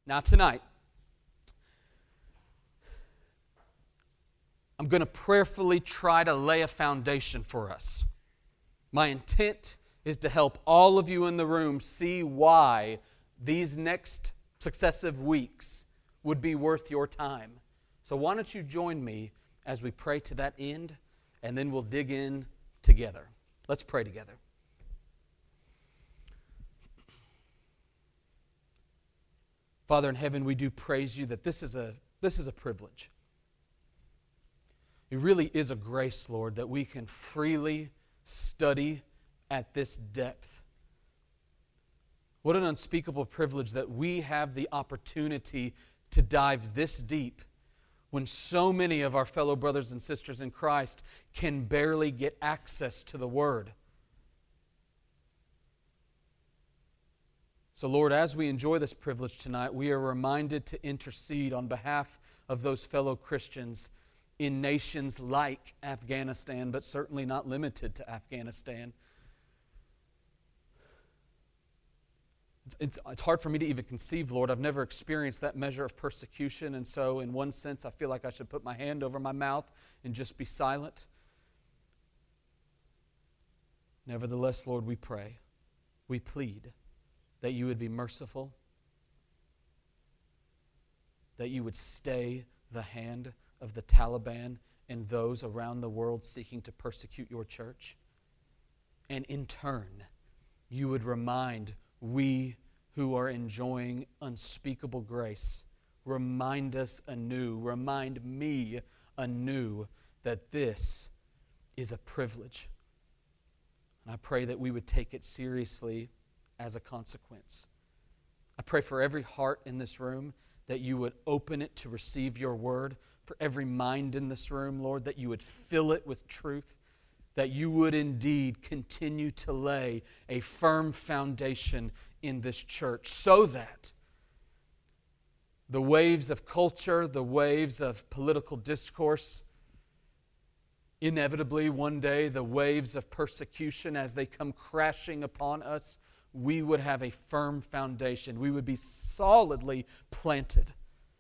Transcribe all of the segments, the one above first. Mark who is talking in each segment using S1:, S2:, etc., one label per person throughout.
S1: Now tonight, I'm going to prayerfully try to lay a foundation for us. My intent is to help all of you in the room see why these next successive weeks would be worth your time. So why don't you join me as we pray to that end, and then we'll dig in together. Let's pray together. Father in heaven, we do praise you that this is a privilege. It really is a grace, Lord, that we can freely study at this depth. What an unspeakable privilege that we have the opportunity to dive this deep when so many of our fellow brothers and sisters in Christ can barely get access to the Word. So, Lord, as we enjoy this privilege tonight, we are reminded to intercede on behalf of those fellow Christians in nations like Afghanistan, but certainly not limited to Afghanistan. It's hard for me to even conceive, Lord. I've never experienced that measure of persecution, and so in one sense I feel like I should put my hand over my mouth and just be silent. Nevertheless, Lord, we pray, we plead that you would be merciful, that you would stay the hand of the Taliban and those around the world seeking to persecute your church. And in turn, you would remind we who are enjoying unspeakable grace, remind us anew, remind me anew that this is a privilege. And I pray that we would take it seriously as a consequence. I pray for every heart in this room that you would open it to receive your word. For every mind in this room, Lord, that you would fill it with truth, that you would indeed continue to lay a firm foundation in this church so that the waves of culture, the waves of political discourse, inevitably one day the waves of persecution as they come crashing upon us, we would have a firm foundation. We would be solidly planted.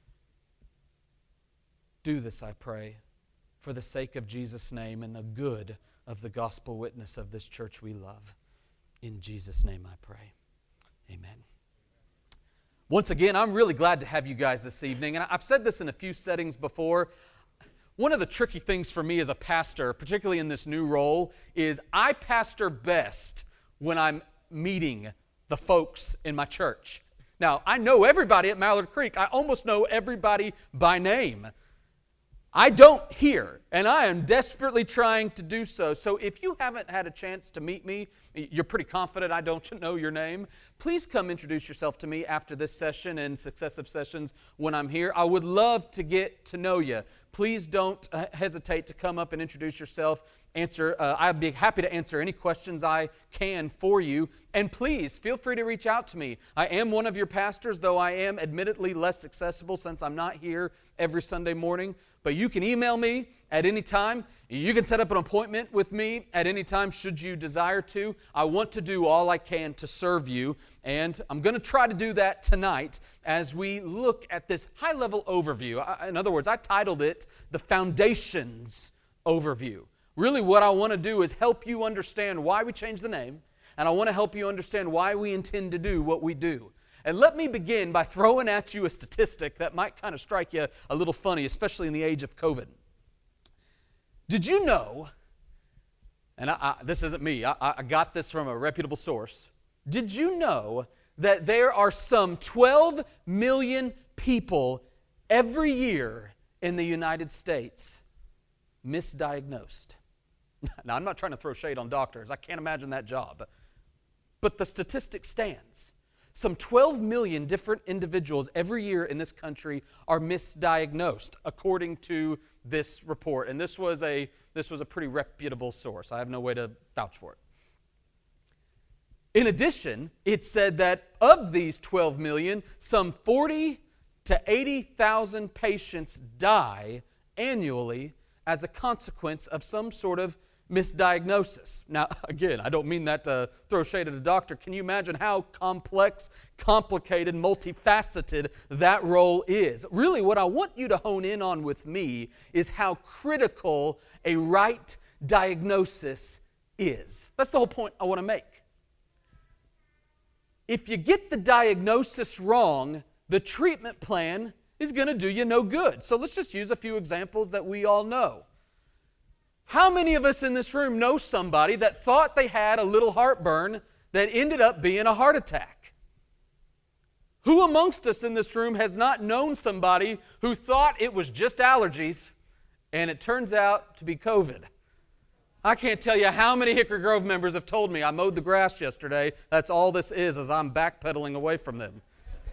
S1: Do this, I pray, for the sake of Jesus' name and the good of the gospel witness of this church we love. In Jesus' name I pray. Amen. Once again, I'm really glad to have you guys this evening. And I've said this in a few settings before. One of the tricky things for me as a pastor, particularly in this new role, is I pastor best when I'm meeting the folks in my church. Now, I know everybody at Mallard Creek. I almost know everybody by name. I don't here, and I am desperately trying to do so. So if you haven't had a chance to meet me, you're pretty confident I don't know your name, please come introduce yourself to me after this session and successive sessions when I'm here. I would love to get to know you. Please don't hesitate to come up and introduce yourself. I'd be happy to answer any questions I can for you. And please, feel free to reach out to me. I am one of your pastors, though I am admittedly less accessible since I'm not here every Sunday morning. But you can email me at any time. You can set up an appointment with me at any time should you desire to. I want to do all I can to serve you. And I'm going to try to do that tonight as we look at this high-level overview. In other words, I titled it The Foundations Overview. Really what I want to do is help you understand why we changed the name, and I want to help you understand why we intend to do what we do. And let me begin by throwing at you a statistic that might kind of strike you a little funny, especially in the age of COVID. Did you know, and this isn't me, I got this from a reputable source. Did you know that there are some 12 million people every year in the United States misdiagnosed? Now, I'm not trying to throw shade on doctors. I can't imagine that job. But the statistic stands. Some 12 million different individuals every year in this country are misdiagnosed, according to this report. And this was a pretty reputable source. I have no way to vouch for it. In addition, it said that of these 12 million, some 40 to 80,000 patients die annually as a consequence of some sort of misdiagnosis. Now, again, I don't mean that to throw shade at a doctor. Can you imagine how complex, complicated, multifaceted that role is? Really, what I want you to hone in on with me is how critical a right diagnosis is. That's the whole point I want to make. If you get the diagnosis wrong, the treatment plan is going to do you no good. So let's just use a few examples that we all know. How many of us in this room know somebody that thought they had a little heartburn that ended up being a heart attack? Who amongst us in this room has not known somebody who thought it was just allergies and it turns out to be COVID? I can't tell you how many Hickory Grove members have told me, I mowed the grass yesterday. That's all this is as I'm backpedaling away from them.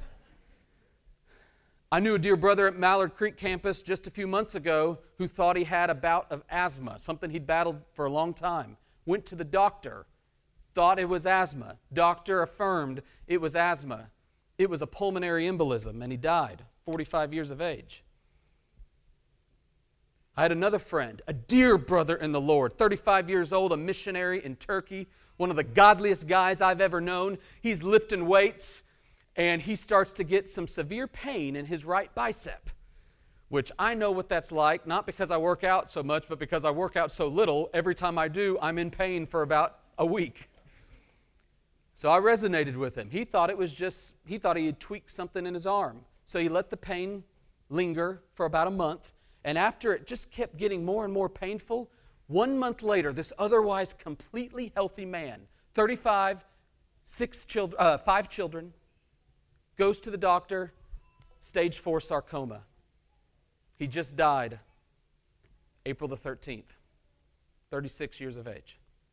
S1: I knew a dear brother at Mallard Creek campus just a few months ago who thought he had a bout of asthma, something he'd battled for a long time. Went to the doctor, thought it was asthma. Doctor affirmed it was asthma. It was a pulmonary embolism, and he died, 45 years of age. I had another friend, a dear brother in the Lord, 35 years old, a missionary in Turkey, one of the godliest guys I've ever known. He's lifting weights, and he starts to get some severe pain in his right bicep, which I know what that's like, not because I work out so much, but because I work out so little. Every time I do, I'm in pain for about a week. So I resonated with him. He thought he had tweaked something in his arm. So he let the pain linger for about a month. And after it just kept getting more and more painful, 1 month later, this otherwise completely healthy man, 35, 5 children, goes to the doctor, stage 4 sarcoma. He just died April the 13th, 36 years of age.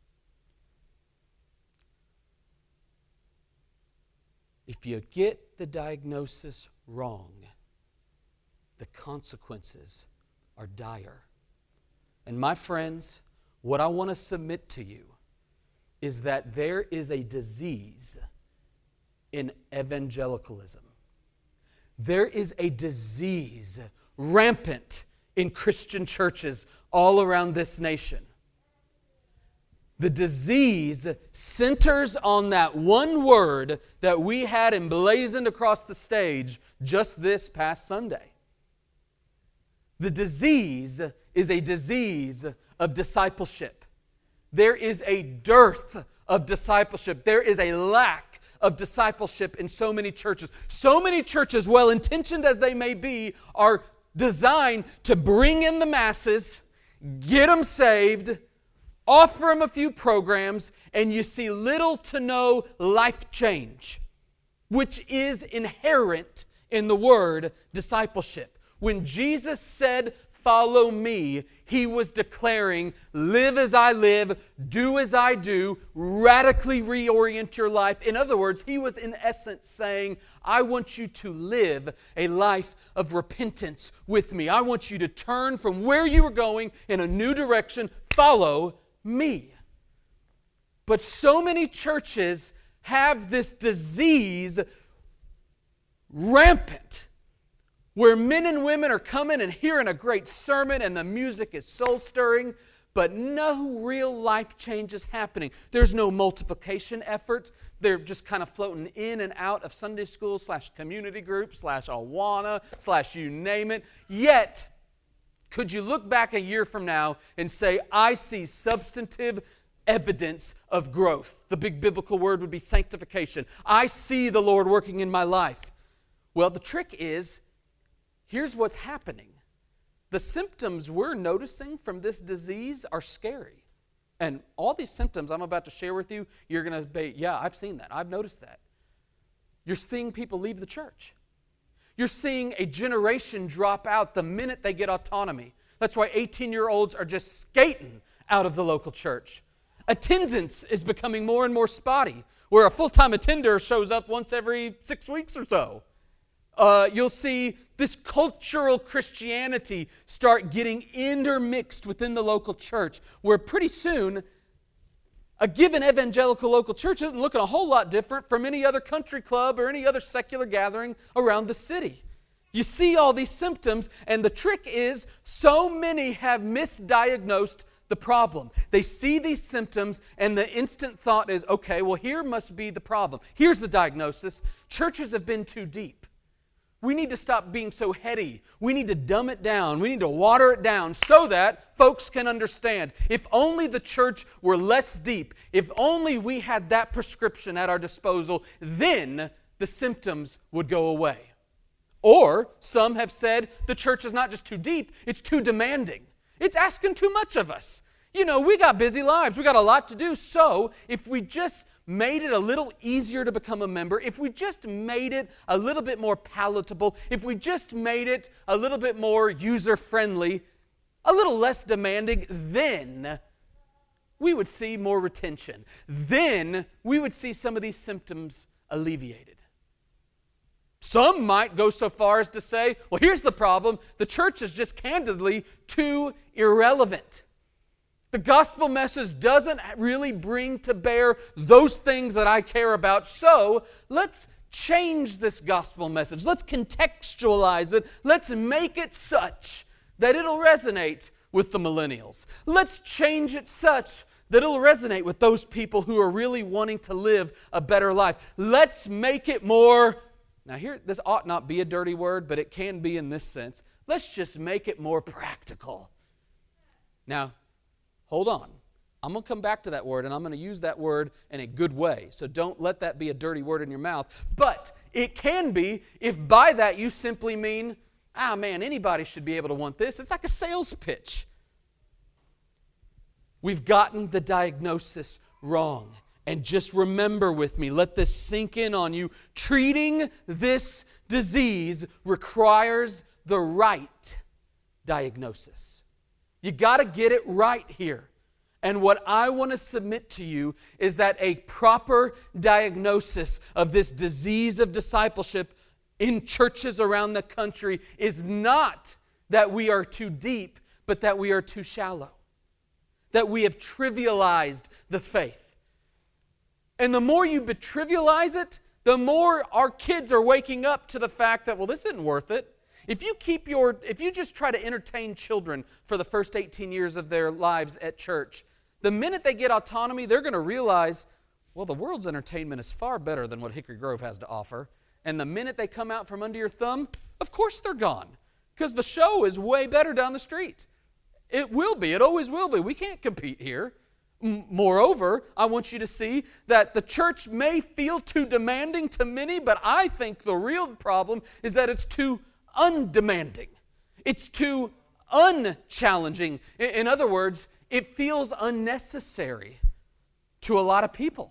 S1: If you get the diagnosis wrong, the consequences are dire. And my friends, what I want to submit to you is that there is a disease in evangelicalism. There is a disease rampant in Christian churches all around this nation. The disease centers on that one word that we had emblazoned across the stage just this past Sunday. The disease is a disease of discipleship. There is a dearth of discipleship. There is a lack of discipleship in so many churches. So many churches, well-intentioned as they may be, are designed to bring in the masses, get them saved, offer them a few programs, and you see little to no life change, which is inherent in the word discipleship. When Jesus said, "Follow me," He was declaring, live as I live, do as I do, radically reorient your life. In other words, He was in essence saying, I want you to live a life of repentance with me. I want you to turn from where you were going in a new direction. Follow me. But so many churches have this disease rampant, where men and women are coming and hearing a great sermon and the music is soul-stirring, but no real life change is happening. There's no multiplication effort. They're just kind of floating in and out of Sunday school / community group / Awana / you name it. Yet, could you look back a year from now and say, I see substantive evidence of growth? The big biblical word would be sanctification. I see the Lord working in my life. Well, the trick is, here's what's happening. The symptoms we're noticing from this disease are scary. And all these symptoms I'm about to share with you, you're going to be, yeah, I've seen that. I've noticed that. You're seeing people leave the church. You're seeing a generation drop out the minute they get autonomy. That's why 18-year-olds are just skating out of the local church. Attendance is becoming more and more spotty, where a full-time attender shows up once every 6 weeks or so. You'll see this cultural Christianity start getting intermixed within the local church, where pretty soon a given evangelical local church isn't looking a whole lot different from any other country club or any other secular gathering around the city. You see all these symptoms, and the trick is so many have misdiagnosed the problem. They see these symptoms, and the instant thought is, okay, well, here must be the problem. Here's the diagnosis. Churches have been too deep. We need to stop being so heady. We need to dumb it down. We need to water it down so that folks can understand. If only the church were less deep, if only we had that prescription at our disposal, then the symptoms would go away. Or some have said the church is not just too deep, it's too demanding. It's asking too much of us. You know, we got busy lives. We got a lot to do. So if we just made it a little easier to become a member, if we just made it a little bit more palatable, if we just made it a little bit more user-friendly, a little less demanding, then we would see more retention. Then we would see some of these symptoms alleviated. Some might go so far as to say, well, here's the problem. The church is just candidly too irrelevant. The gospel message doesn't really bring to bear those things that I care about. So let's change this gospel message. Let's contextualize it. Let's make it such that it'll resonate with the millennials. Let's change it such that it'll resonate with those people who are really wanting to live a better life. Let's make it more... Now here, this ought not be a dirty word, but it can be in this sense. Let's just make it more practical. Now, hold on. I'm going to come back to that word, and I'm going to use that word in a good way. So don't let that be a dirty word in your mouth. But it can be if by that you simply mean, man, anybody should be able to want this. It's like a sales pitch. We've gotten the diagnosis wrong. And just remember with me, let this sink in on you. Treating this disease requires the right diagnosis. You got to get it right here. And what I want to submit to you is that a proper diagnosis of this disease of discipleship in churches around the country is not that we are too deep, but that we are too shallow. That we have trivialized the faith. And the more you trivialize it, the more our kids are waking up to the fact that, well, this isn't worth it. If you just try to entertain children for the first 18 years of their lives at church, the minute they get autonomy, they're going to realize, well, the world's entertainment is far better than what Hickory Grove has to offer. And the minute they come out from under your thumb, of course they're gone. Because the show is way better down the street. It will be. It always will be. We can't compete here. Moreover, I want you to see that the church may feel too demanding to many, but I think the real problem is that it's too undemanding. It's too unchallenging. In other words, it feels unnecessary to a lot of people.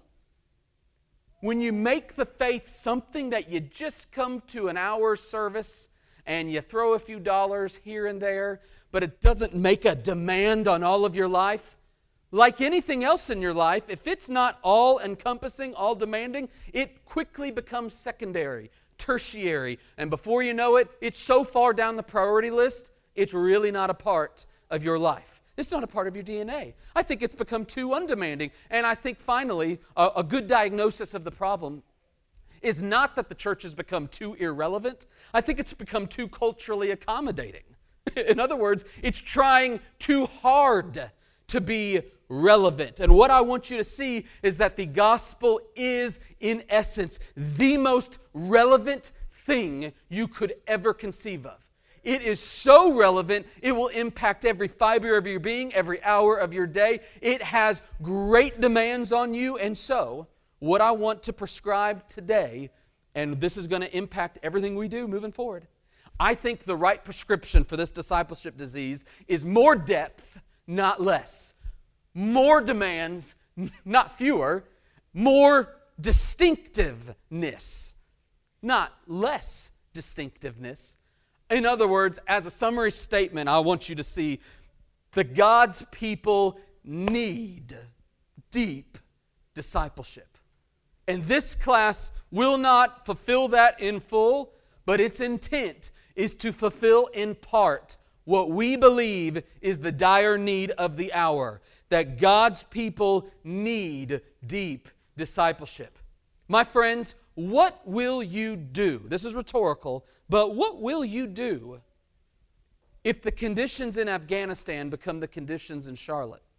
S1: When you make the faith something that you just come to an hour service and you throw a few dollars here and there, but it doesn't make a demand on all of your life, like anything else in your life, if it's not all-encompassing, all-demanding, it quickly becomes secondary, tertiary, and before you know it, it's so far down the priority list, it's really not a part of your life. It's not a part of your DNA. I think it's become too undemanding, and I think finally, a good diagnosis of the problem is not that the church has become too irrelevant. I think it's become too culturally accommodating. In other words, it's trying too hard to be relevant. And what I want you to see is that the gospel is, in essence, the most relevant thing you could ever conceive of. It is so relevant, it will impact every fiber of your being, every hour of your day. It has great demands on you. And so, what I want to prescribe today, and this is going to impact everything we do moving forward, I think the right prescription for this discipleship disease is more depth, not less. More demands, not fewer. More distinctiveness, not less distinctiveness. In other words, as a summary statement, I want you to see that God's people need deep discipleship. And this class will not fulfill that in full, but its intent is to fulfill in part what we believe is the dire need of the hour, that God's people need deep discipleship. My friends, what will you do? This is rhetorical, but what will you do if the conditions in Afghanistan become the conditions in Charlotte?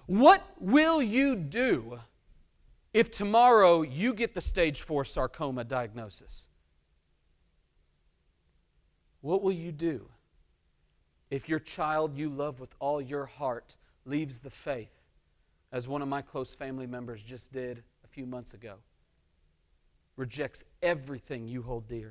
S1: What will you do if tomorrow you get the stage 4 sarcoma diagnosis? What will you do if your child you love with all your heart leaves the faith, as one of my close family members just did a few months ago? Rejects everything you hold dear.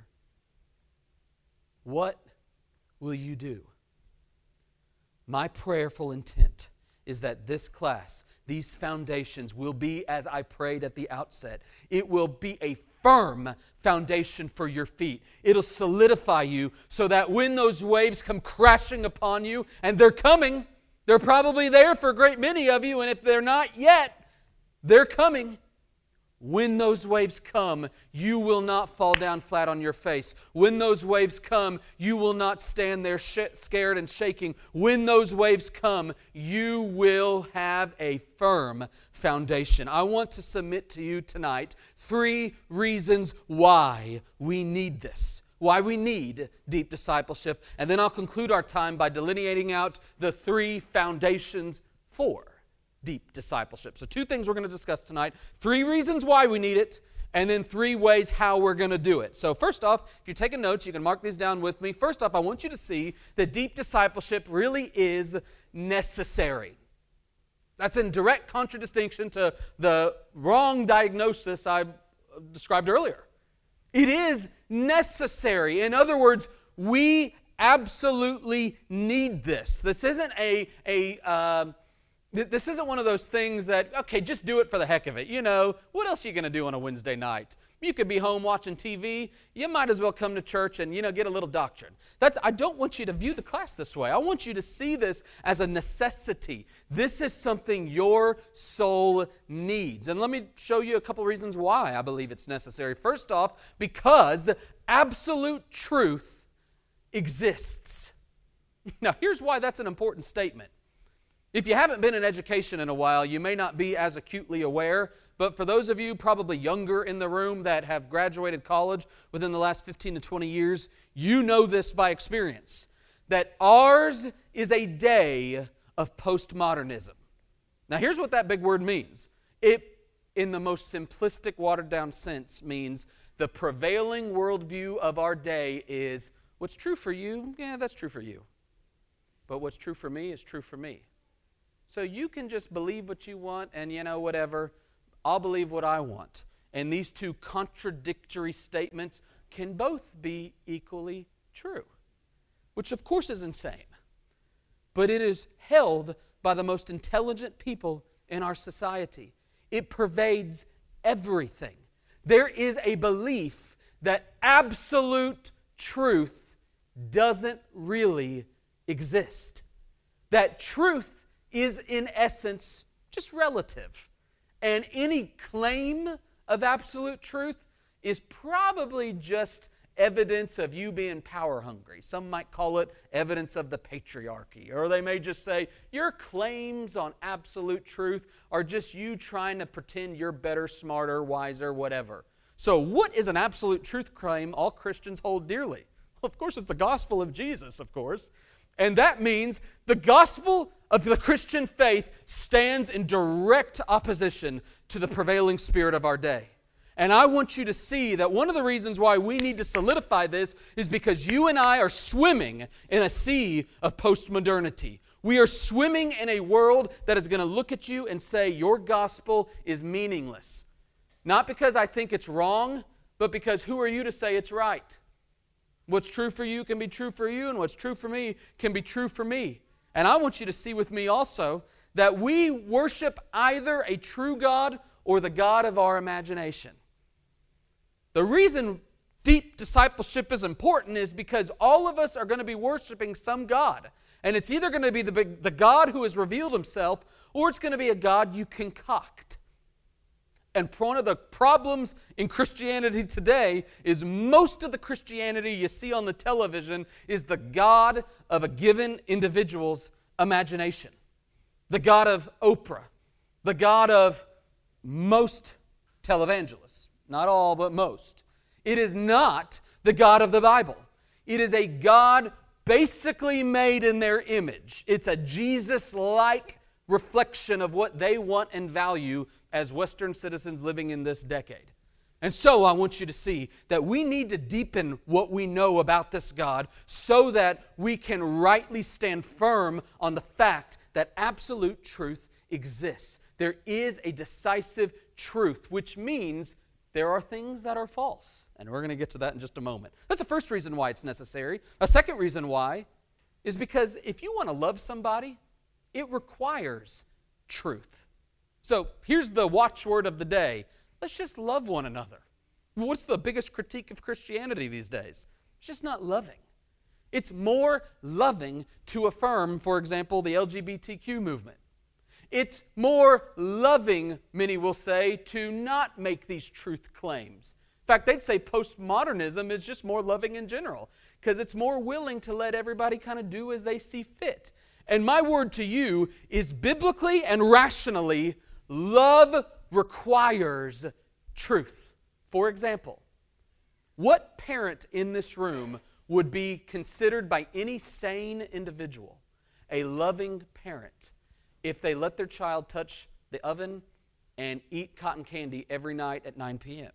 S1: What will you do? My prayerful intent is that this class, these foundations, will be as I prayed at the outset. It will be a firm foundation for your feet. It'll solidify you so that when those waves come crashing upon you, and they're coming, they're probably there for a great many of you, and if they're not yet, they're coming. When those waves come, you will not fall down flat on your face. When those waves come, you will not stand there scared and shaking. When those waves come, you will have a firm foundation. I want to submit to you tonight 3 reasons why we need this, why we need deep discipleship. And then I'll conclude our time by delineating out the 3 foundations for deep discipleship. So 2 things we're going to discuss tonight. 3 reasons why we need it, and then 3 ways how we're going to do it. So first off, if you're taking notes, you can mark these down with me. First off, I want you to see that deep discipleship really is necessary. That's in direct contradistinction to the wrong diagnosis I described earlier. It is necessary. In other words, we absolutely need this. This isn't This isn't one of those things that, okay, just do it for the heck of it. You know, what else are you going to do on a Wednesday night? You could be home watching TV. You might as well come to church and, get a little doctrine. I don't want you to view the class this way. I want you to see this as a necessity. This is something your soul needs. And let me show you a couple reasons why I believe it's necessary. First off, because absolute truth exists. Now, here's why that's an important statement. If you haven't been in education in a while, you may not be as acutely aware, but for those of you probably younger in the room that have graduated college within the last 15 to 20 years, you know this by experience, that ours is a day of postmodernism. Now here's what that big word means. It, in the most simplistic, watered-down sense, means the prevailing worldview of our day is, what's true for you, yeah, that's true for you. But what's true for me is true for me. So you can just believe what you want and, whatever. I'll believe what I want. And these 2 contradictory statements can both be equally true, which of course is insane. But it is held by the most intelligent people in our society. It pervades everything. There is a belief that absolute truth doesn't really exist. That truth is in essence just relative. And any claim of absolute truth is probably just evidence of you being power hungry. Some might call it evidence of the patriarchy. Or they may just say, your claims on absolute truth are just you trying to pretend you're better, smarter, wiser, whatever. So what is an absolute truth claim all Christians hold dearly? Well, of course, it's the gospel of Jesus, of course. And that means the gospel of the Christian faith stands in direct opposition to the prevailing spirit of our day. And I want you to see that one of the reasons why we need to solidify this is because you and I are swimming in a sea of postmodernity. We are swimming in a world that is going to look at you and say, your gospel is meaningless. Not because I think it's wrong, but because who are you to say it's right? What's true for you can be true for you, and what's true for me can be true for me. And I want you to see with me also that we worship either a true God or the God of our imagination. The reason deep discipleship is important is because all of us are going to be worshiping some God. And it's either going to be the God who has revealed Himself, or it's going to be a God you concoct. And one of the problems in Christianity today is most of the Christianity you see on the television is the God of a given individual's imagination. The God of Oprah. The God of most televangelists. Not all, but most. It is not the God of the Bible. It is a God basically made in their image. It's a Jesus-like reflection of what they want and value as Western citizens living in this decade. And so I want you to see that we need to deepen what we know about this God so that we can rightly stand firm on the fact that absolute truth exists. There is a decisive truth, which means there are things that are false. And we're going to get to that in just a moment. That's the first reason why it's necessary. A second reason why is because if you want to love somebody, it requires truth. So here's the watchword of the day. Let's just love one another. What's the biggest critique of Christianity these days? It's just not loving. It's more loving to affirm, for example, the LGBTQ movement. It's more loving, many will say, to not make these truth claims. In fact, they'd say postmodernism is just more loving in general because it's more willing to let everybody kind of do as they see fit. And my word to you is biblically and rationally, love requires truth. For example, what parent in this room would be considered by any sane individual a loving parent if they let their child touch the oven and eat cotton candy every night at 9 p.m.?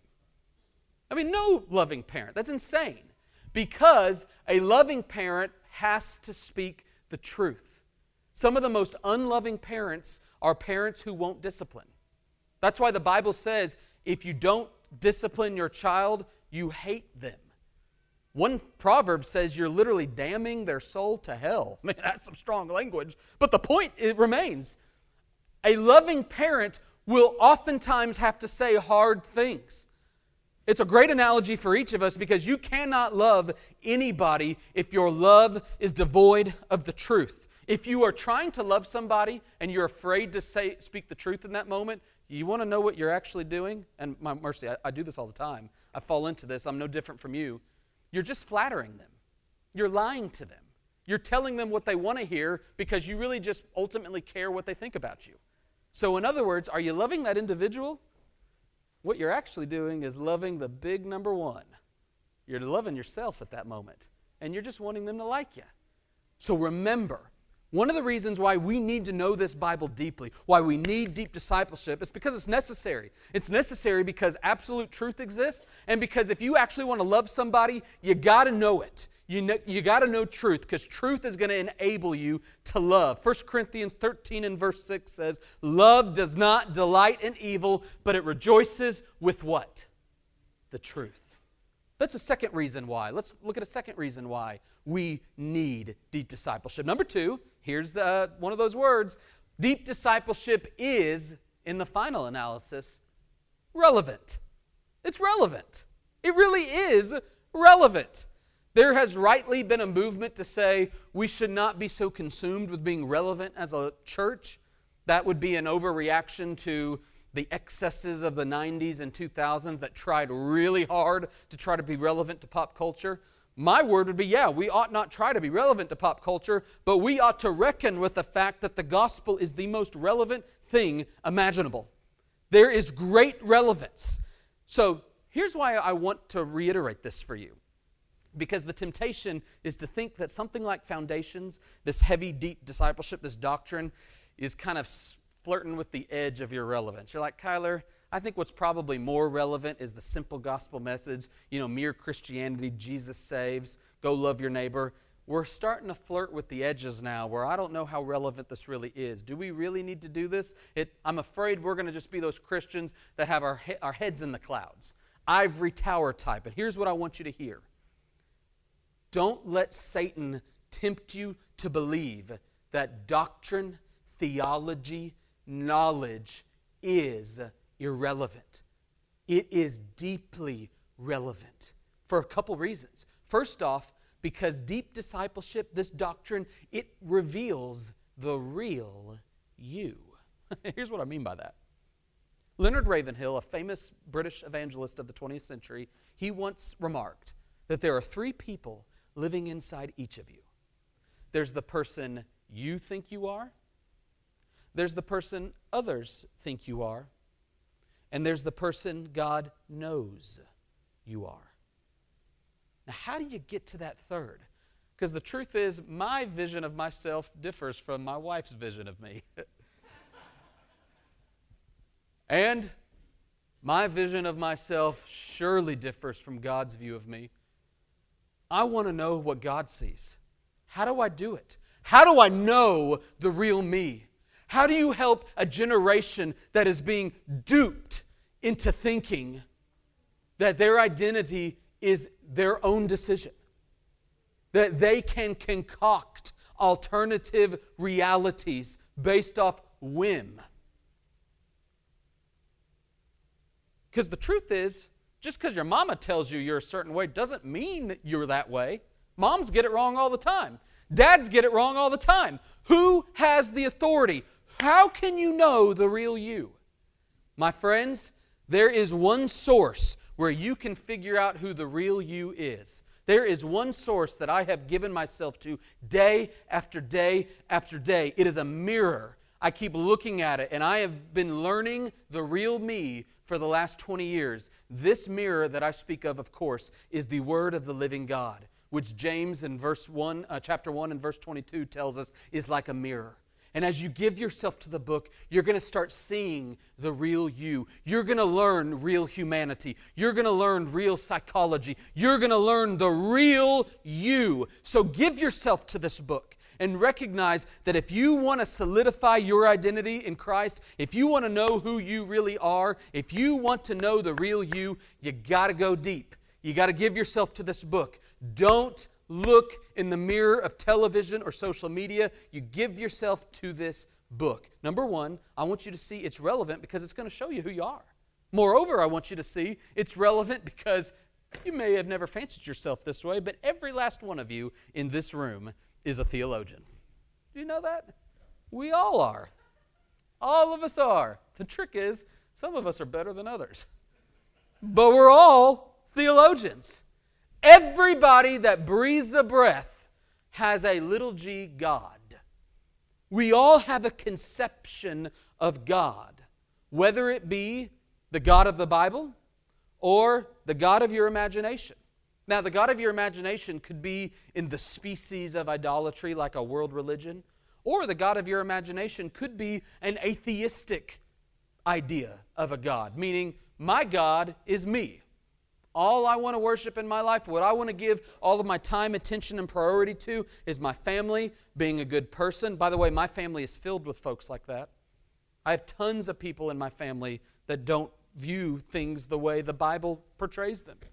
S1: I mean, no loving parent. That's insane. Because a loving parent has to speak the truth. Some of the most unloving parents are parents who won't discipline. That's why the Bible says if you don't discipline your child, you hate them. One proverb says you're literally damning their soul to hell. I mean, that's some strong language. But the point, it remains. A loving parent will oftentimes have to say hard things. It's a great analogy for each of us because you cannot love anybody if your love is devoid of the truth. If you are trying to love somebody and you're afraid to speak the truth in that moment, you want to know what you're actually doing? And my mercy, I do this all the time. I fall into this. I'm no different from you. You're just flattering them. You're lying to them. You're telling them what they want to hear because you really just ultimately care what they think about you. So in other words, are you loving that individual? What you're actually doing is loving the big number one. You're loving yourself at that moment. And you're just wanting them to like you. So remember, one of the reasons why we need to know this Bible deeply, why we need deep discipleship, is because it's necessary. It's necessary because absolute truth exists, and because if you actually want to love somebody, you got to know it. You got to know truth, because truth is going to enable you to love. 1 Corinthians 13 and verse 6 says, love does not delight in evil, but it rejoices with what? The truth. That's the second reason why. Let's look at a second reason why we need deep discipleship. Number two, here's one of those words. Deep discipleship is, in the final analysis, relevant. It's relevant. It really is relevant. There has rightly been a movement to say we should not be so consumed with being relevant as a church. That would be an overreaction to the excesses of the 90s and 2000s that tried really hard to try to be relevant to pop culture. My word would be, yeah, we ought not try to be relevant to pop culture, but we ought to reckon with the fact that the gospel is the most relevant thing imaginable. There is great relevance. So here's why I want to reiterate this for you. Because the temptation is to think that something like Foundations, this heavy, deep discipleship, this doctrine, is kind of flirting with the edge of irrelevance. You're like, Kyler, I think what's probably more relevant is the simple gospel message, mere Christianity, Jesus saves, go love your neighbor. We're starting to flirt with the edges now where I don't know how relevant this really is. Do we really need to do this? I'm afraid we're going to just be those Christians that have our heads in the clouds. Ivory tower type. And here's what I want you to hear. Don't let Satan tempt you to believe that doctrine, theology, knowledge is irrelevant. It is deeply relevant for a couple reasons. First off, because deep discipleship, this doctrine, it reveals the real you. Here's what I mean by that. Leonard Ravenhill, a famous British evangelist of the 20th century, he once remarked that there are three people living inside each of you. There's the person you think you are, there's the person others think you are, and there's the person God knows you are. Now, how do you get to that third? Because the truth is, my vision of myself differs from my wife's vision of me. And my vision of myself surely differs from God's view of me. I want to know what God sees. How do I do it? How do I know the real me? How do you help a generation that is being duped into thinking that their identity is their own decision? That they can concoct alternative realities based off whim? Because the truth is, just because your mama tells you you're a certain way doesn't mean you're that way. Moms get it wrong all the time. Dads get it wrong all the time. Who has the authority? How can you know the real you? My friends, there is one source where you can figure out who the real you is. There is one source that I have given myself to day after day after day. It is a mirror. I keep looking at it, and I have been learning the real me for the last 20 years. This mirror that I speak of course, is the Word of the living God, which James in chapter 1 and verse 22 tells us is like a mirror. And as you give yourself to the book, you're going to start seeing the real you. You're going to learn real humanity. You're going to learn real psychology. You're going to learn the real you. So give yourself to this book and recognize that if you want to solidify your identity in Christ, if you want to know who you really are, if you want to know the real you, you got to go deep. You got to give yourself to this book. Don't look in the mirror of television or social media. You give yourself to this book. Number one, I want you to see it's relevant because it's going to show you who you are. Moreover, I want you to see it's relevant because you may have never fancied yourself this way, but every last one of you in this room is a theologian. Do you know that? We all are. All of us are. The trick is, some of us are better than others. But we're all theologians. Everybody that breathes a breath has a little g God. We all have a conception of God, whether it be the God of the Bible or the God of your imagination. Now, the God of your imagination could be in the species of idolatry like a world religion, or the God of your imagination could be an atheistic idea of a God, meaning my God is me. All I want to worship in my life, what I want to give all of my time, attention, and priority to is my family, being a good person. By the way, my family is filled with folks like that. I have tons of people in my family that don't view things the way the Bible portrays them.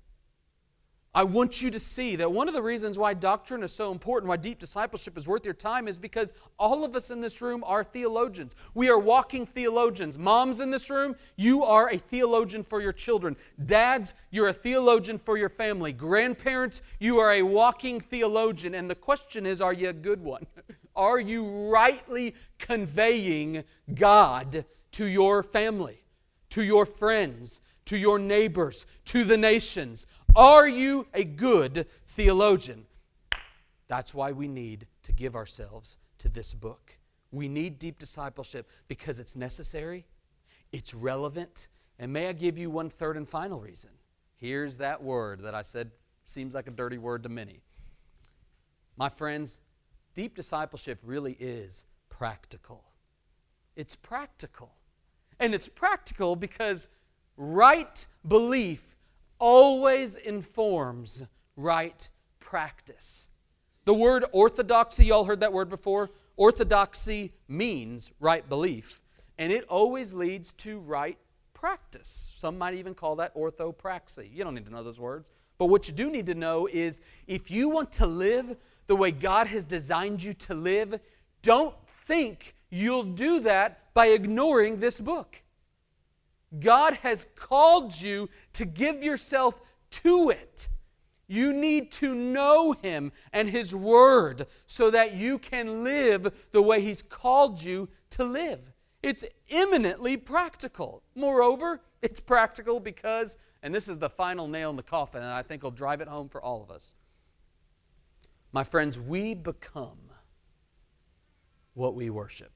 S1: I want you to see that one of the reasons why doctrine is so important, why deep discipleship is worth your time, is because all of us in this room are theologians. We are walking theologians. Moms in this room, you are a theologian for your children. Dads, you're a theologian for your family. Grandparents, you are a walking theologian. And the question is, are you a good one? Are you rightly conveying God to your family, to your friends, to your neighbors, to the nations? Are you a good theologian? That's why we need to give ourselves to this book. We need deep discipleship because it's necessary, it's relevant, and may I give you one third and final reason. Here's that word that I said seems like a dirty word to many. My friends, deep discipleship really is practical. It's practical. And it's practical because right belief always informs right practice. The word orthodoxy, y'all heard that word before? Orthodoxy means right belief, and it always leads to right practice. Some might even call that orthopraxy. You don't need to know those words. But what you do need to know is if you want to live the way God has designed you to live, don't think you'll do that by ignoring this book. God has called you to give yourself to it. You need to know Him and His Word so that you can live the way He's called you to live. It's eminently practical. Moreover, it's practical because, and this is the final nail in the coffin, and I think will drive it home for all of us. My friends, we become what we worship.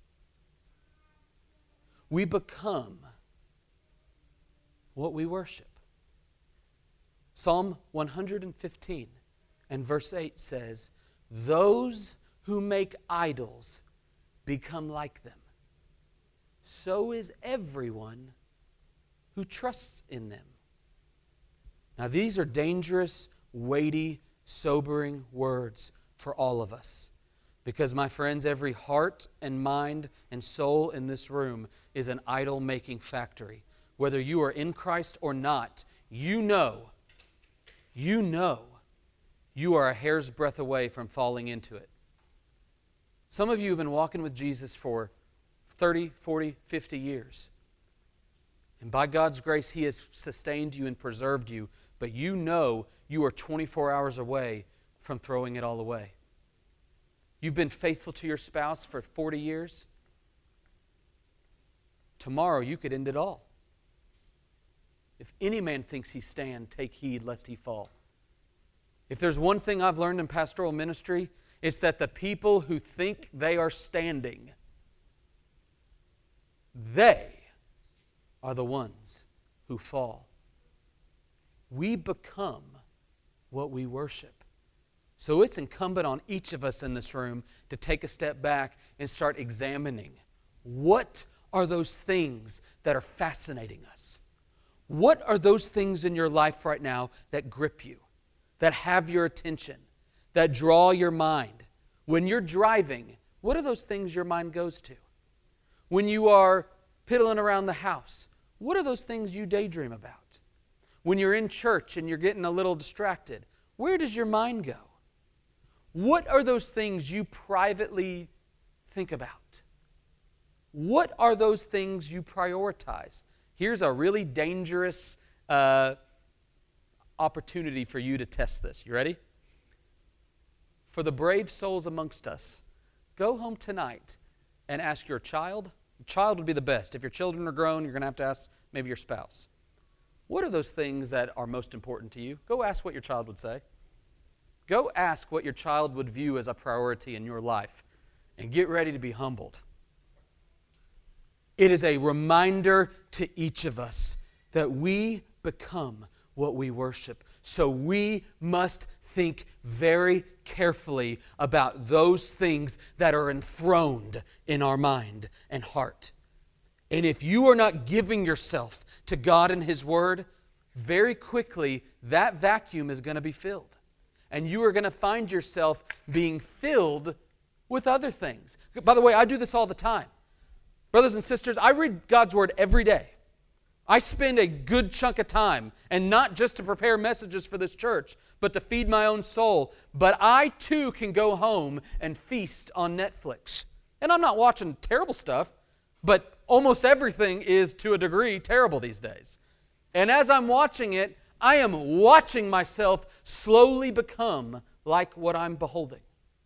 S1: We become what we worship. Psalm 115 and verse 8 says, "Those who make idols become like them." so is everyone who trusts in them. Now, these are dangerous, weighty, sobering words for all of us. Because, my friends, every heart and mind and soul in this room is an idol-making factory. Whether you are in Christ or not, you know you are a hair's breadth away from falling into it. Some of you have been walking with Jesus for 30, 40, 50 years. And by God's grace, He has sustained you and preserved you. But you know you are 24 hours away from throwing it all away. You've been faithful to your spouse for 40 years. Tomorrow you could end it all. If any man thinks he stand, take heed lest he fall. If there's one thing I've learned in pastoral ministry, it's that the people who think they are standing, they are the ones who fall. We become what we worship. So it's incumbent on each of us in this room to take a step back and start examining what are those things that are fascinating us. What are those things in your life right now that grip you, that have your attention, that draw your mind? When you're driving, what are those things your mind goes to? When you are piddling around the house, what are those things you daydream about? When you're in church and you're getting a little distracted, where does your mind go? What are those things you privately think about? What are those things you prioritize? Here's a really dangerous opportunity for you to test this. You ready? For the brave souls amongst us, go home tonight and ask your child. Your child would be the best. If your children are grown, you're going to have to ask maybe your spouse. What are those things that are most important to you? Go ask what your child would say. Go ask what your child would view as a priority in your life and get ready to be humbled. It is a reminder to each of us that we become what we worship. So we must think very carefully about those things that are enthroned in our mind and heart. And if you are not giving yourself to God and His Word, very quickly that vacuum is going to be filled. And you are going to find yourself being filled with other things. By the way, I do this all the time. Brothers and sisters, I read God's Word every day. I spend a good chunk of time, and not just to prepare messages for this church, but to feed my own soul. But I too can go home and feast on Netflix. And I'm not watching terrible stuff, but almost everything is to a degree terrible these days. And as I'm watching it, I am watching myself slowly become like what I'm beholding.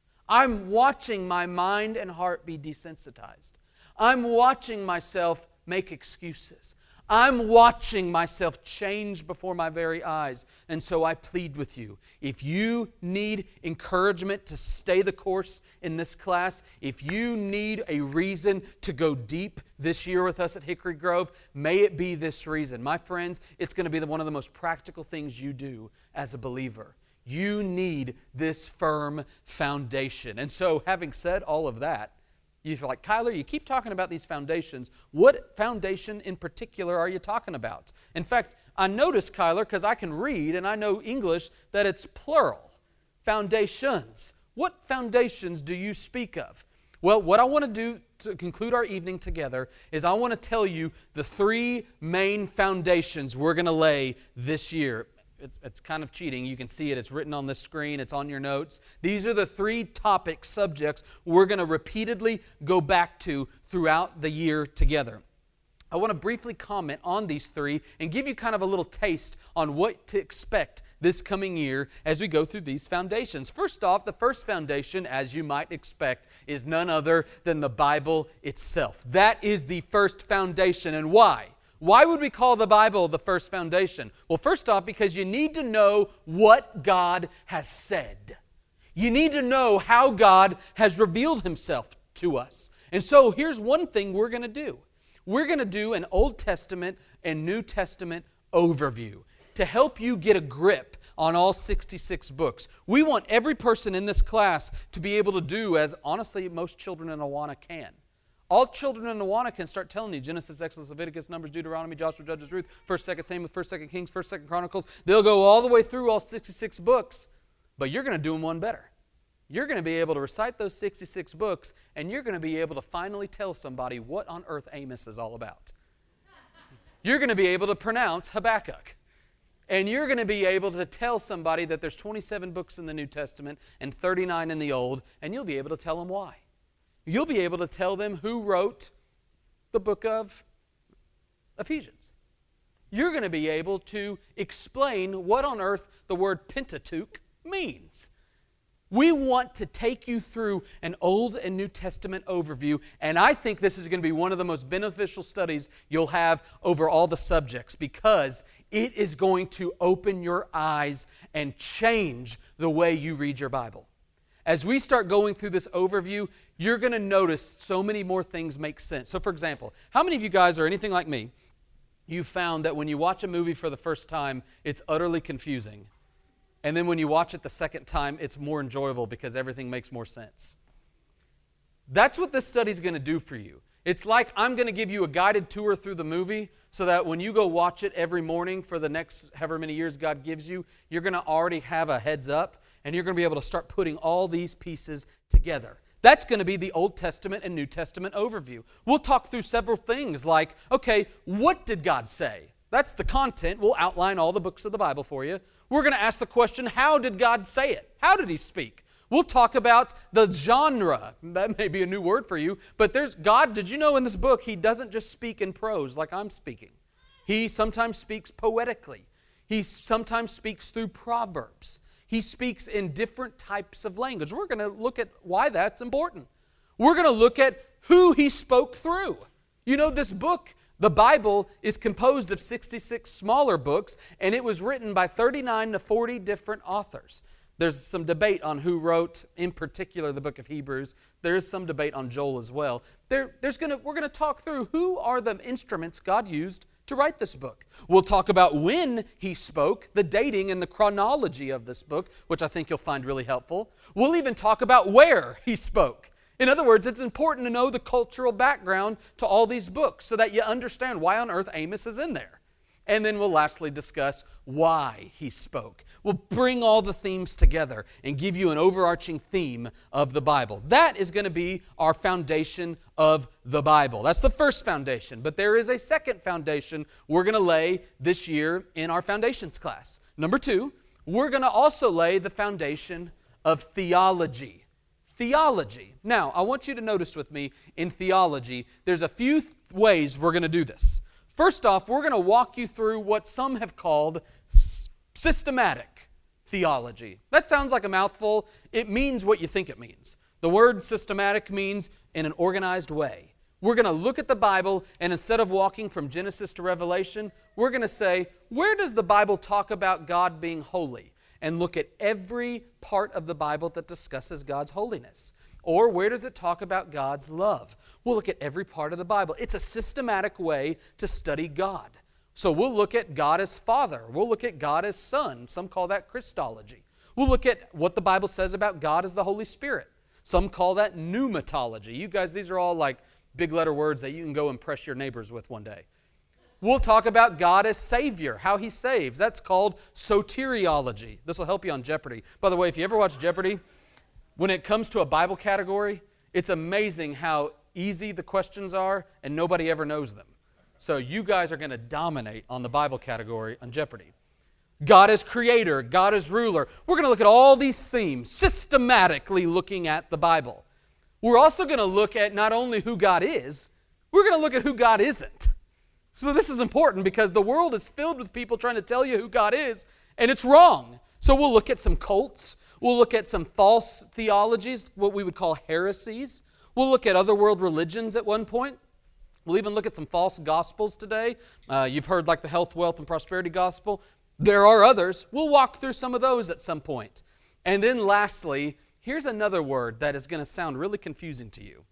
S1: I'm watching my mind and heart be desensitized. I'm watching myself make excuses. I'm watching myself change before my very eyes. And so I plead with you, if you need encouragement to stay the course in this class, if you need a reason to go deep this year with us at Hickory Grove, may it be this reason. My friends, it's going to be one of the most practical things you do as a believer. You need this firm foundation. And so, having said all of that, you're like, Kyler, you keep talking about these foundations. What foundation in particular are you talking about? In fact, I noticed, Kyler, because I can read and I know English, that it's plural. Foundations. What foundations do you speak of? Well, what I want to do to conclude our evening together is I want to tell you the three main foundations we're going to lay this year. It's kind of cheating. You can see it. It's written on the screen. It's on your notes. These are the three topic subjects we're going to repeatedly go back to throughout the year together. I want to briefly comment on these three and give you kind of a little taste on what to expect this coming year as we go through these foundations. First off, the first foundation, as you might expect, is none other than the Bible itself. That is the first foundation. And why? Why would we call the Bible the first foundation? Well, first off, because you need to know what God has said. You need to know how God has revealed Himself to us. And so here's one thing we're going to do. We're going to do an Old Testament and New Testament overview to help you get a grip on all 66 books. We want every person in this class to be able to do, as honestly most children in Awana can, All children in Awana can start telling you Genesis, Exodus, Leviticus, Numbers, Deuteronomy, Joshua, Judges, Ruth, 1st, 2nd Samuel, 1st, 2nd Kings, 1st, 2nd Chronicles. They'll go all the way through all 66 books, but you're going to do them one better. You're going to be able to recite those 66 books, and you're going to be able to finally tell somebody what on earth Amos is all about. You're going to be able to pronounce Habakkuk. And you're going to be able to tell somebody that there's 27 books in the New Testament and 39 in the Old, and you'll be able to tell them why. You'll be able to tell them who wrote the book of Ephesians. You're going to be able to explain what on earth the word Pentateuch means. We want to take you through an Old and New Testament overview, and I think this is going to be one of the most beneficial studies you'll have over all the subjects because it is going to open your eyes and change the way you read your Bible. As we start going through this overview, you're going to notice so many more things make sense. So for example, how many of you guys are anything like me? You found that when you watch a movie for the first time, it's utterly confusing. And then when you watch it the second time, it's more enjoyable because everything makes more sense. That's what this study is going to do for you. It's like I'm going to give you a guided tour through the movie so that when you go watch it every morning for the next however many years God gives you, you're going to already have a heads up and you're going to be able to start putting all these pieces together. That's going to be the Old Testament and New Testament overview. We'll talk through several things like, okay, what did God say? That's the content. We'll outline all the books of the Bible for you. We're going to ask the question, how did God say it? How did He speak? We'll talk about the genre. That may be a new word for you, but there's God, did you know in this book, He doesn't just speak in prose like I'm speaking. He sometimes speaks poetically. He sometimes speaks through proverbs. He speaks in different types of language. We're going to look at why that's important. We're going to look at who He spoke through. You know, this book, the Bible, is composed of 66 smaller books, and it was written by 39 to 40 different authors. There's some debate on who wrote, in particular, the book of Hebrews. There is some debate on Joel as well. We're going to talk through who are the instruments God used to write this book. We'll talk about when He spoke, the dating and the chronology of this book, which I think you'll find really helpful. We'll even talk about where He spoke. In other words, it's important to know the cultural background to all these books so that you understand why on earth Amos is in there. And then we'll lastly discuss why He spoke. We'll bring all the themes together and give you an overarching theme of the Bible. That is going to be our foundation of the Bible. That's the first foundation. But there is a second foundation we're going to lay this year in our foundations class. Number 2, we're going to also lay the foundation of theology. Theology. Now, I want you to notice with me in theology, there's a few ways we're going to do this. First off, we're going to walk you through what some have called systematic theology. That sounds like a mouthful. It means what you think it means. The word systematic means in an organized way. We're going to look at the Bible, and instead of walking from Genesis to Revelation, we're going to say, where does the Bible talk about God being holy? And look at every part of the Bible that discusses God's holiness. Or where does it talk about God's love? We'll look at every part of the Bible. It's a systematic way to study God. So we'll look at God as Father. We'll look at God as Son. Some call that Christology. We'll look at what the Bible says about God as the Holy Spirit. Some call that pneumatology. You guys, these are all like big letter words that you can go impress your neighbors with one day. We'll talk about God as Savior, how He saves. That's called soteriology. This will help you on Jeopardy. By the way, if you ever watch Jeopardy, when it comes to a Bible category, it's amazing how easy the questions are and nobody ever knows them. So you guys are going to dominate on the Bible category on Jeopardy. God as Creator, God as Ruler. We're going to look at all these themes, systematically looking at the Bible. We're also going to look at not only who God is, we're going to look at who God isn't. So this is important because the world is filled with people trying to tell you who God is, and it's wrong. So we'll look at some cults. We'll look at some false theologies, what we would call heresies. We'll look at other world religions at one point. We'll even look at some false gospels today. You've heard like the health, wealth, and prosperity gospel. There are others. We'll walk through some of those at some point. And then lastly, here's another word that is going to sound really confusing to you.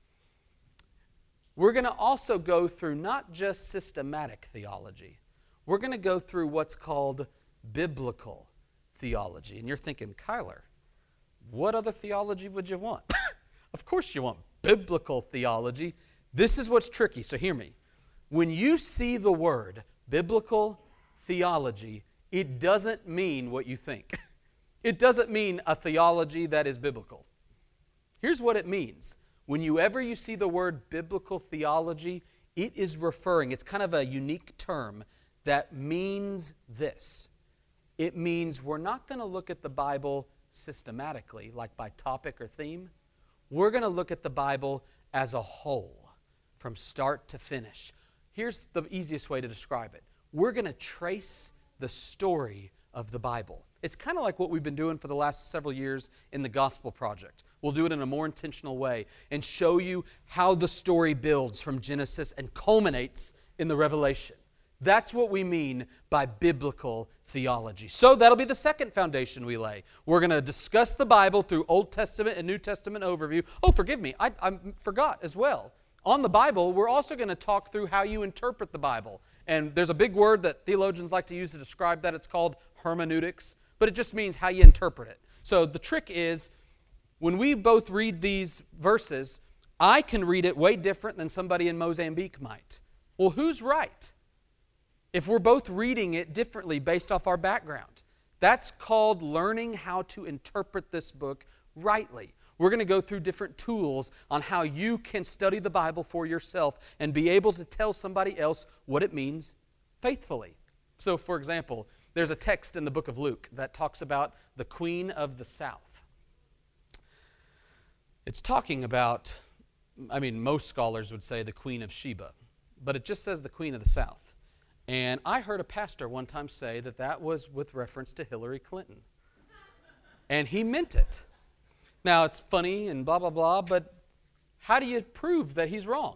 S1: We're going to also go through not just systematic theology. We're going to go through what's called biblical theology. And you're thinking, Kyler, what other theology would you want? Of course you want biblical theology. This is what's tricky, so hear me. When you see the word biblical theology, it doesn't mean what you think. It doesn't mean a theology that is biblical. Here's what it means. Whenever you see the word biblical theology, it is referring, it's kind of a unique term that means this. It means we're not going to look at the Bible systematically, like by topic or theme. We're going to look at the Bible as a whole, from start to finish. Here's the easiest way to describe it. We're going to trace the story of the Bible. It's kind of like what we've been doing for the last several years in the Gospel Project. We'll do it in a more intentional way and show you how the story builds from Genesis and culminates in the Revelation. That's what we mean by biblical theology. So that'll be the second foundation we lay. We're going to discuss the Bible through Old Testament and New Testament overview. Oh, forgive me, I forgot as well. On the Bible, we're also going to talk through how you interpret the Bible. And there's a big word that theologians like to use to describe that. It's called hermeneutics, but it just means how you interpret it. So the trick is, when we both read these verses, I can read it way different than somebody in Mozambique might. Well, who's right? If we're both reading it differently based off our background. That's called learning how to interpret this book rightly. We're going to go through different tools on how you can study the Bible for yourself and be able to tell somebody else what it means faithfully. So, for example, there's a text in the book of Luke that talks about the Queen of the South. It's talking about, most scholars would say the Queen of Sheba, but it just says the Queen of the South. And I heard a pastor one time say that that was with reference to Hillary Clinton. And he meant it. Now, it's funny and blah, blah, blah, but how do you prove that he's wrong?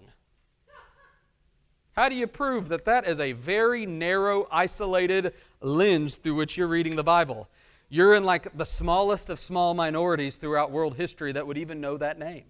S1: How do you prove that that is a very narrow, isolated lens through which you're reading the Bible? You're in like the smallest of small minorities throughout world history that would even know that name.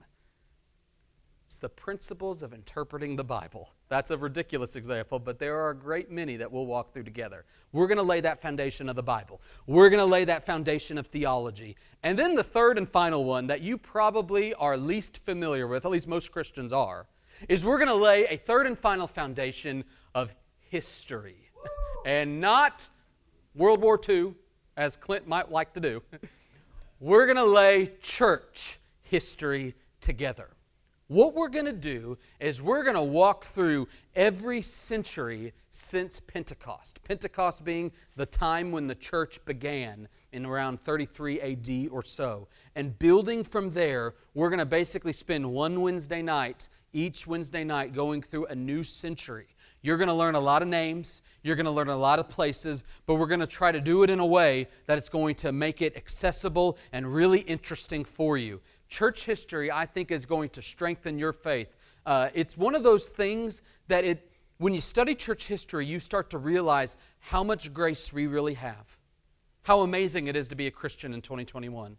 S1: It's the principles of interpreting the Bible. That's a ridiculous example, but there are a great many that we'll walk through together. We're going to lay that foundation of the Bible. We're going to lay that foundation of theology. And then the third and final one that you probably are least familiar with, at least most Christians are, is we're going to lay a third and final foundation of history. And not World War II, as Clint might like to do. We're going to lay church history together. What we're going to do is we're going to walk through every century since Pentecost. Pentecost being the time when the church began in around 33 AD or so. And building from there, we're going to basically spend one Wednesday night, each Wednesday night, going through a new century. You're going to learn a lot of names, you're going to learn a lot of places, but we're going to try to do it in a way that it's going to make it accessible and really interesting for you. Church history, I think, is going to strengthen your faith. It's one of those things that when you study church history, you start to realize how much grace we really have. How amazing it is to be a Christian in 2021.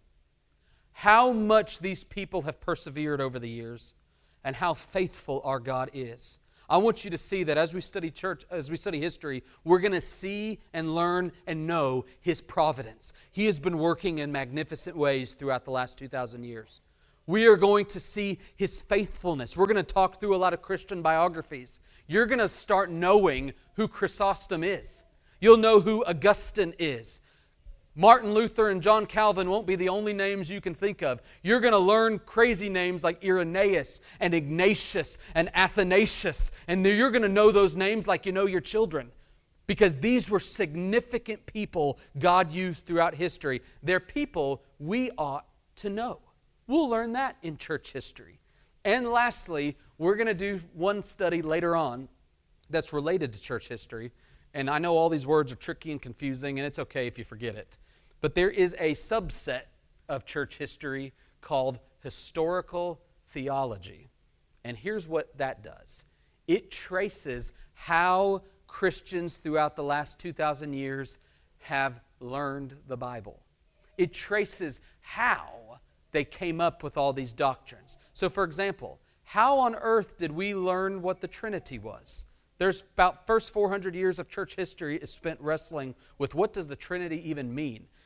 S1: How much these people have persevered over the years, and how faithful our God is. I want you to see that as we study history, we're going to see and learn and know His providence. He has been working in magnificent ways throughout the last 2,000 years. We are going to see His faithfulness. We're going to talk through a lot of Christian biographies. You're going to start knowing who Chrysostom is. You'll know who Augustine is. Martin Luther and John Calvin won't be the only names you can think of. You're going to learn crazy names like Irenaeus and Ignatius and Athanasius. And you're going to know those names like you know your children. Because these were significant people God used throughout history. They're people we ought to know. We'll learn that in church history. And lastly, we're going to do one study later on that's related to church history. And I know all these words are tricky and confusing, and it's okay if you forget it. But there is a subset of church history called historical theology. And here's what that does. It traces how Christians throughout the last 2,000 years have learned the Bible. It traces how they came up with all these doctrines. So, for example, how on earth did we learn what the Trinity was? There's about first 400 years of church history is spent wrestling with what does the Trinity even mean?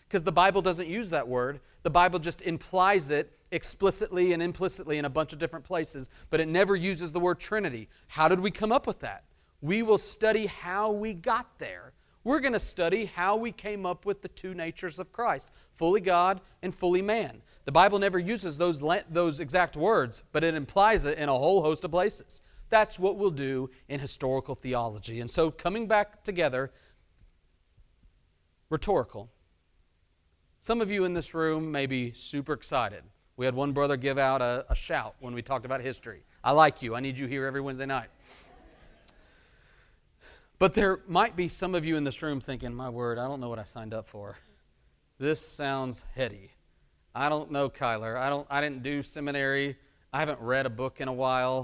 S1: because the Bible doesn't use that word. The Bible just implies it explicitly and implicitly in a bunch of different places, but it never uses the word Trinity. How did we come up with that? We will study how we got there. We're going to study how we came up with the two natures of Christ, fully God and fully man. The Bible never uses those exact words, but it implies it in a whole host of places. That's what we'll do in historical theology. And so coming back together, rhetorical. Some of you in this room may be super excited. We had one brother give out a shout when we talked about history. I like you. I need you here every Wednesday night. But there might be some of you in this room thinking, my word, I don't know what I signed up for. This sounds heady. I don't know, Kyler. I didn't do seminary. I haven't read a book in a while.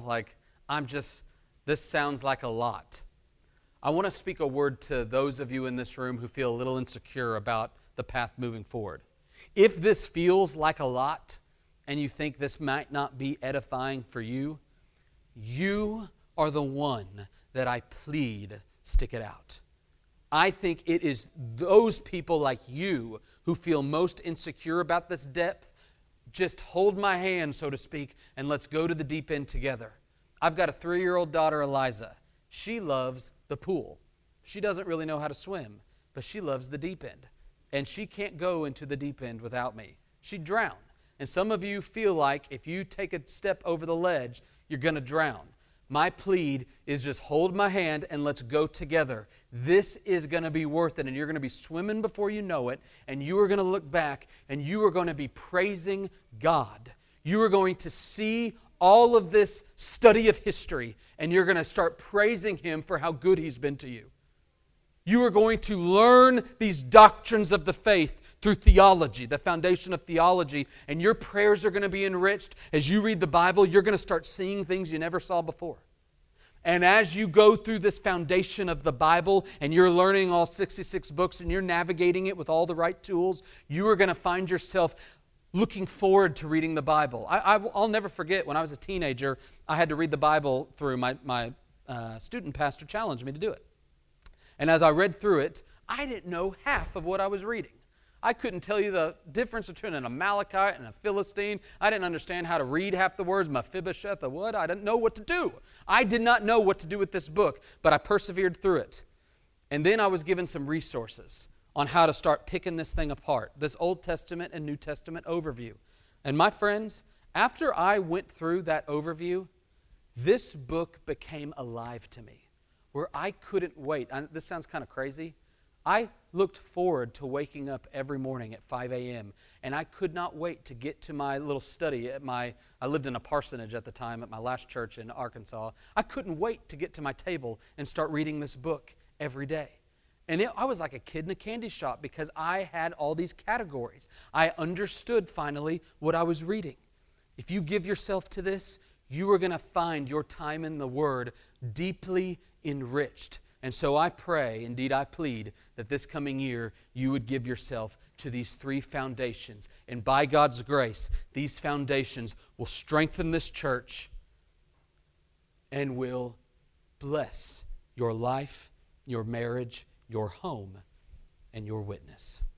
S1: This sounds like a lot. I want to speak a word to those of you in this room who feel a little insecure about the path moving forward. If this feels like a lot and you think this might not be edifying for you, you are the one that I plead, stick it out. I think it is those people like you who feel most insecure about this depth. Just hold my hand, so to speak, and let's go to the deep end together. I've got a 3-year-old daughter, Eliza. She loves the pool. She doesn't really know how to swim, but she loves the deep end. And she can't go into the deep end without me. She'd drown. And some of you feel like if you take a step over the ledge, you're going to drown. My plead is just hold my hand and let's go together. This is going to be worth it, and you're going to be swimming before you know it, and you are going to look back and you are going to be praising God. You are going to see all of this study of history, and you're going to start praising Him for how good He's been to you. You are going to learn these doctrines of the faith through theology, the foundation of theology, and your prayers are going to be enriched. As you read the Bible, you're going to start seeing things you never saw before. And as you go through this foundation of the Bible and you're learning all 66 books and you're navigating it with all the right tools, you are going to find yourself looking forward to reading the Bible. I'll never forget when I was a teenager, I had to read the Bible through. My student pastor challenged me to do it. And as I read through it, I didn't know half of what I was reading. I couldn't tell you the difference between an Amalekite and a Philistine. I didn't understand how to read half the words, Mephibosheth, a what? I didn't know what to do. I did not know what to do with this book, but I persevered through it. And then I was given some resources on how to start picking this thing apart, this Old Testament and New Testament overview. And my friends, after I went through that overview, this book became alive to me, where I couldn't wait. This sounds kind of crazy. I looked forward to waking up every morning at 5 a.m., and I could not wait to get to my little study I lived in a parsonage at the time at my last church in Arkansas. I couldn't wait to get to my table and start reading this book every day. And I was like a kid in a candy shop because I had all these categories. I understood finally what I was reading. If you give yourself to this, you are going to find your time in the Word deeply enriched. And so I pray, indeed I plead, that this coming year you would give yourself to these 3 foundations. And by God's grace, these foundations will strengthen this church and will bless your life, your marriage, your home, and your witness.